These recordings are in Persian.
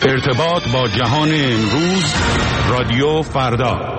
ارتباط با جهان امروز، رادیو فردا.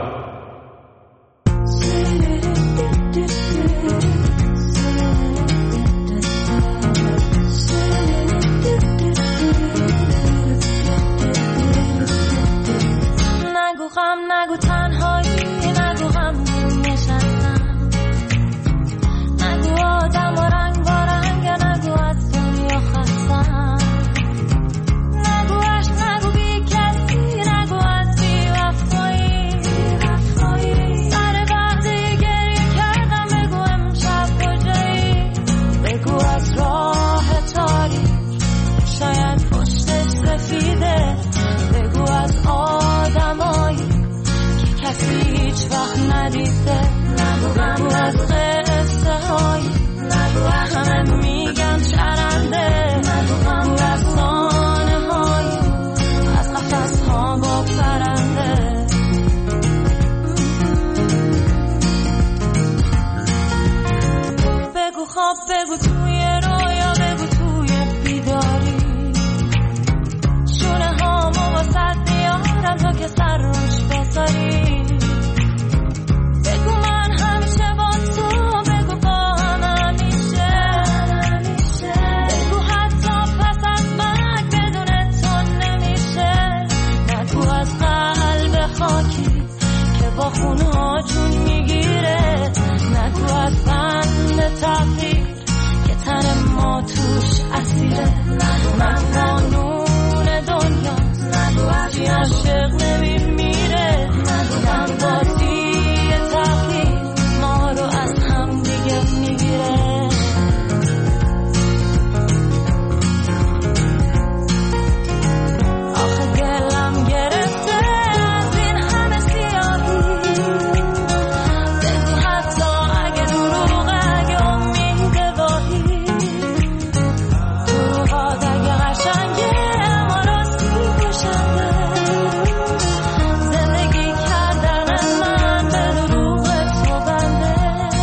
نگو غم، نگو تنهایی، نگو غم نشستم، نگو آدم و رنگ با رنگ، نگو از دنیا خستم، نگو عشق، نگو بی کسی، نگو از بی وفایی، سر وقتی گریه کردم بگو امشب کجایی، بگو از راه تاریک شاید پشتش سفیده، بگو از آدمایی که کسی هیچ وقت ندیده، نگو از قصه هایی، نگو همه میگن شرنده، نگو افسانه هایی از قفس ها با پرنده. بگو خواب، بگو توی رویا، بگو توی بیداری، شونه هامو واسه دیارم تا که سر روش بذاری، بگو من همیشه با تو، بگو با هم همیشه، بگو حتی پس از مرگ بدون تو نمیشه، نگو از قلب خاکی که با خونها جون میگیره، نگو از بند تقدیر که تن ما توش اسیره، نگو قانون دنیا، نگو هرچی عاشق نمیمیره، نگو بازی تقدیر ما رو از هم دیگه میگیره. آخه دلم گرفته از این همه سیاهی، بگو حتی اگه دروغه، اگه امید واهی، دروغات اگه قشنگه اما راستی کشنده، زندگی کردن من به دروغ تو بنده.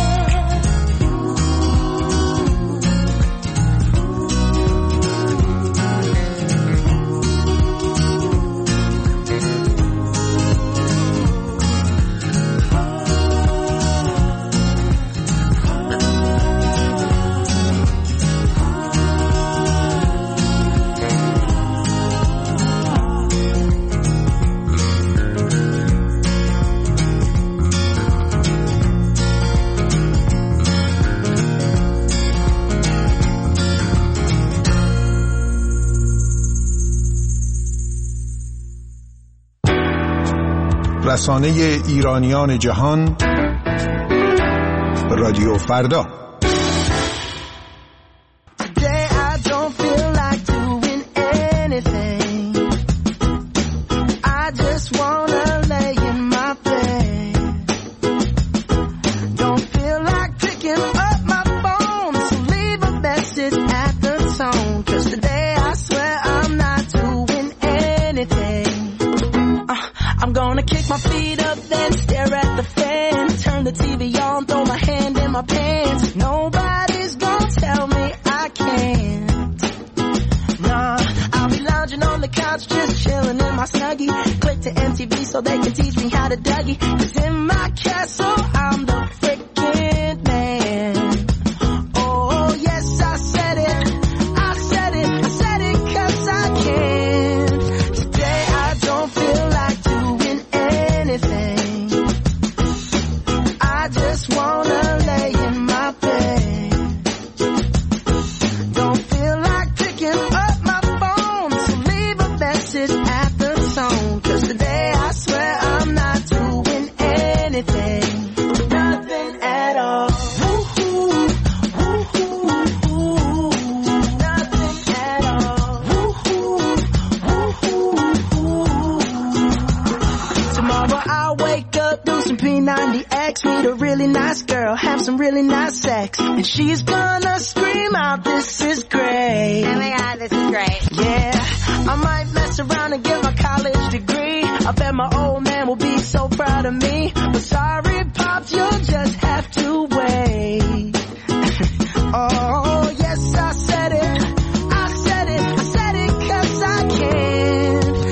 رسانه ایرانیان جهان، رادیو فردا. I'm gonna kick my feet up, then stare at the fan. Turn the TV on, throw my hand in my pants. Nobody's gonna tell me I can't. Nah, I'll be lounging on the couch, just chilling in my Snuggie. Click to MTV so they can teach me how to Dougie. 'Cause in my castle, I'm the freaking man. Oh, yes, I said it. I said it. I said it 'cause I can. Today I don't feel like doing anything. I just wanna lay in my bed. Don't feel like picking up my phone to leave a message at the tone. 'Cause today I swear I'm not doing anything. Nothing at all. Woo-hoo, woo-hoo, woo-hoo. Nothing at all. Woo-hoo, woo-hoo, woo-hoo. Tomorrow I'll wake up, do some P90X, meet a really nice girl, have some really nice sex, and she's gonna scream out, "This is great." Oh my God, this is great. Yeah, I might mess around and get my college degree. I bet my old man will be so proud of me. But sorry, Pops, you'll just have to wait. Oh, yes, I said it. I said it. I said it 'cause I can.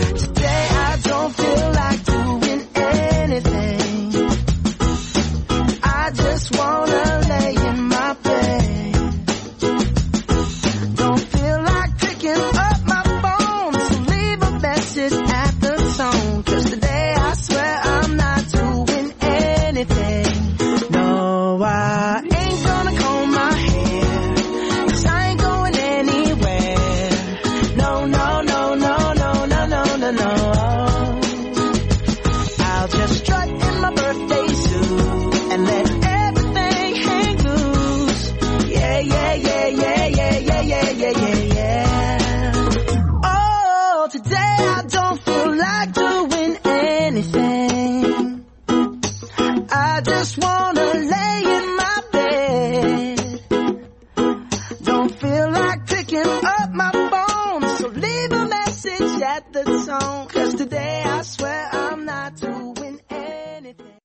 set the tone, 'cause today I swear I'm not doing anything.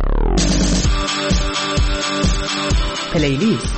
پلیلیست.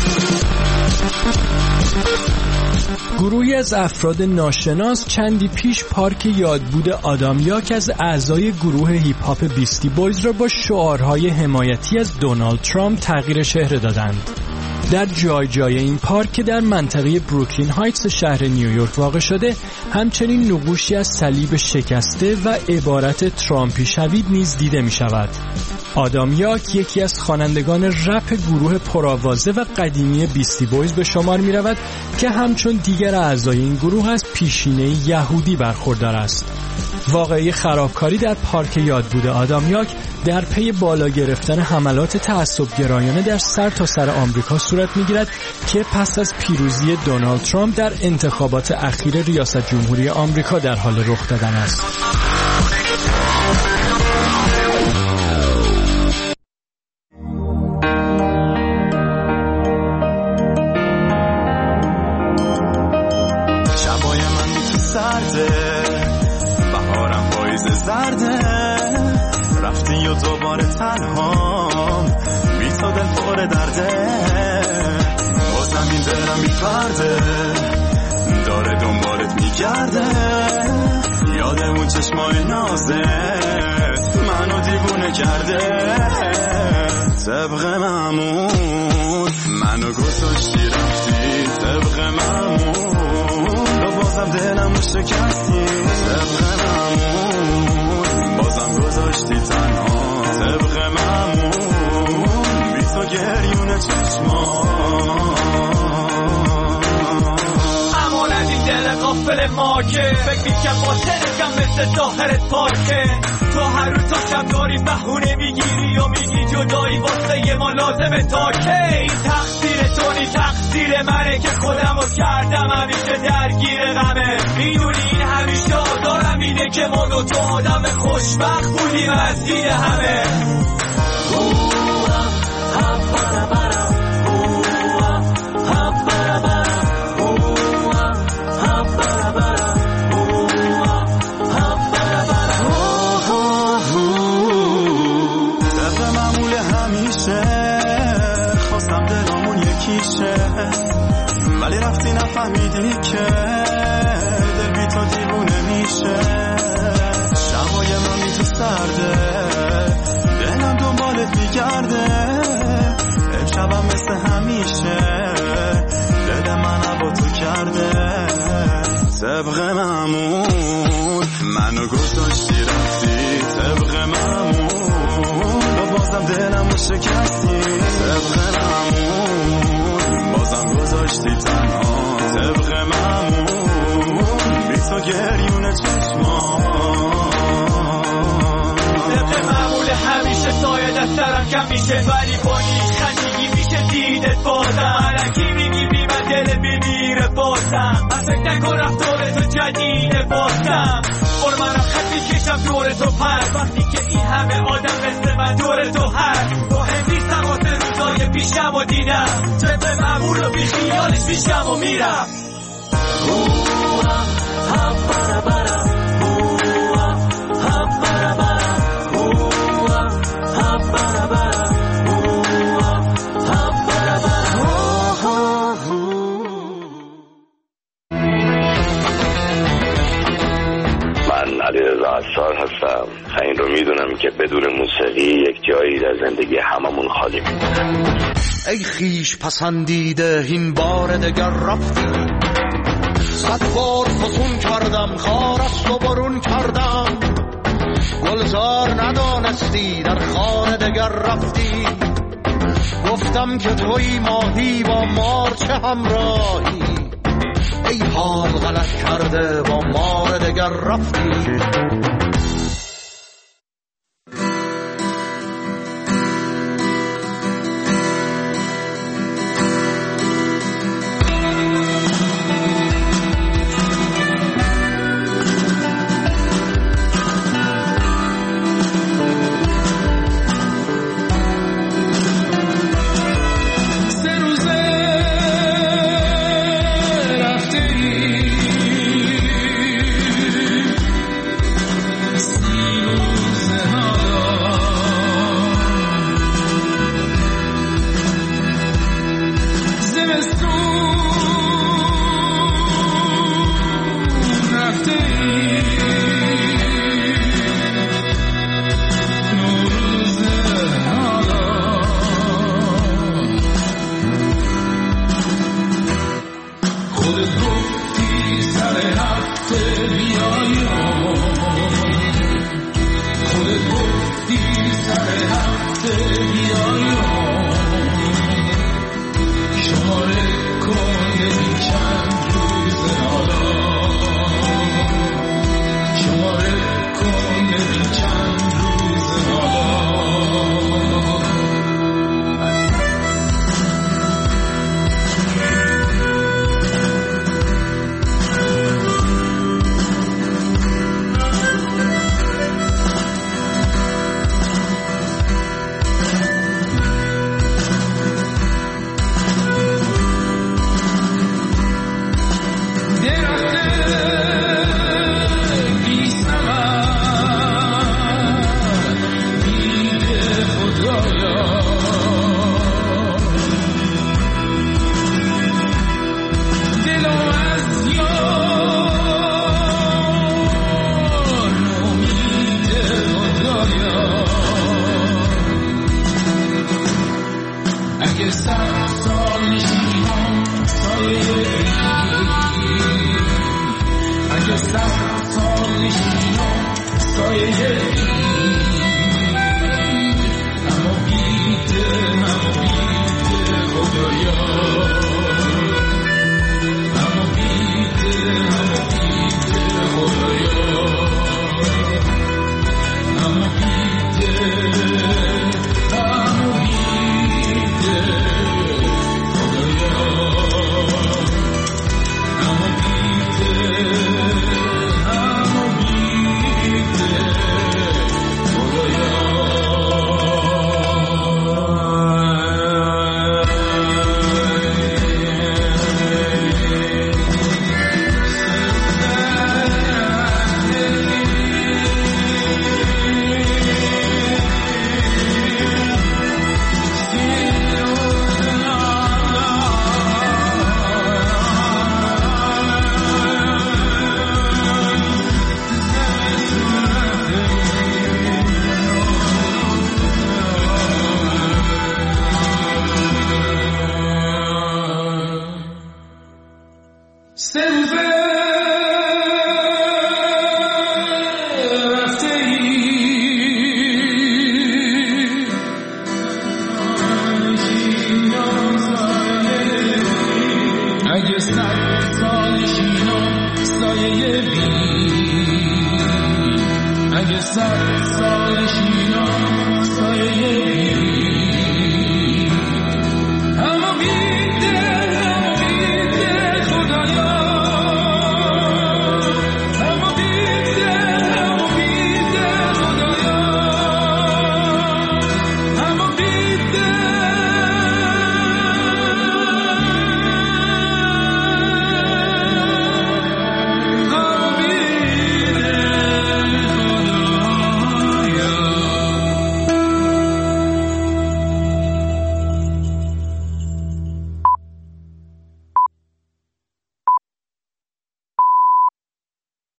گروهی از افراد ناشناس چندی پیش پارک یادبود آدامیاک از اعضای گروه هیپ هاپ بیستی بویز را با شعارهای حمایتی از دونالد ترامپ تغییر شهر دادند. در جای این پارک که در منطقه بروکلین هایتس شهر نیویورک واقع شده، همچنین نقوشی از صلیب شکسته و عبارت ترامپی شوید نیز دیده می شود. آدامیاک یکی از خوانندگان رپ گروه پرآوازه و قدیمی بیستی بویز به شمار می رود که همچون دیگر اعضای این گروه از پیشینه یهودی برخوردار است. واقعه خرابکاری در پارک یادبود آدامیاک در پی بالا گرفتن حملات تعصب‌گرایانه در سرتاسر آمریکا صورت می‌گیرد که پس از پیروزی دونالد ترامپ در انتخابات اخیر ریاست جمهوری آمریکا در حال رخ دادن است. شبای من تو سرده، بهارم پاییز زرده، رفتی و دوباره تنهام، بی تو دل پر درده، بازم این دلم بی‌پرده داره دنبالت میگرده، یادمون چشمای نازت منو دیوونه کرده، طبق معمول منو گذاشتی رفتی، طبق معمول و بازم دلمو شکستی، طبق معمول بازم گذاشتی تنها، طبق معمول بی تو گریون چشمان. امان از این دل غافل ما که فکر میکنم با تنکم مثل ظاهرت پاکه، تو هر روز تا شب داری بهونه میگیری و میگی جدایی واسه یه ما لازمه تا که، این تقصیر تو نی تقصیر منه که خودم رو کردم همیشه درگیر غمه، میدونی این همیشه آدارم اینه که ما دو تا آدم خوشبخت بودیم از دید همه. ولی رفتی نفهمیدی که دل بی تو دیوونه میشه، شبای من بی تو سرده، دلم دنبالت میگرده، امشبم مثل همیشه دل من با تو کرده، طبق معمول منو گذاشتی رفتی، طبق معمول و بازم دلمو شکستی، طبق معمول بازم گذاشتی تنها، طبق معمول بی تو گریون چشمان، طبق معمول همیشه سایه دسترم کم میشه، ولی با نیش خندگی میشه دیدت بازم، علکی میگی بی من دل میمیره بازم، من فکر نکن رفتار تو جدیده بازم، بر منم خط میکشم دور تو پر، وقتی که این همه آدم مثل من دور تو هست، مهم نیستم واسه روزای پیشم و دیدم، طبق معمول و بی خیالش پیشم و میرم. عطار هستم. این رو میدونم که بدون موسیقی یک جایی در زندگی هممون خالی میمونه. ای خیش پسندیده این بار دگر رفتی، صد بار فسون کردم خار است و برون کردم، گلزار ندانستی در خانه دگر رفتی، گفتم که توی ماهی با مار چه همراهی، ای حال غلط کرده با مار دگر رفتی. اگه سر سالشینم سایه اما بیده خدایا اما بیده خدایا اما بیده اگه سر سالشینم سایه بی اگه سر سالشینم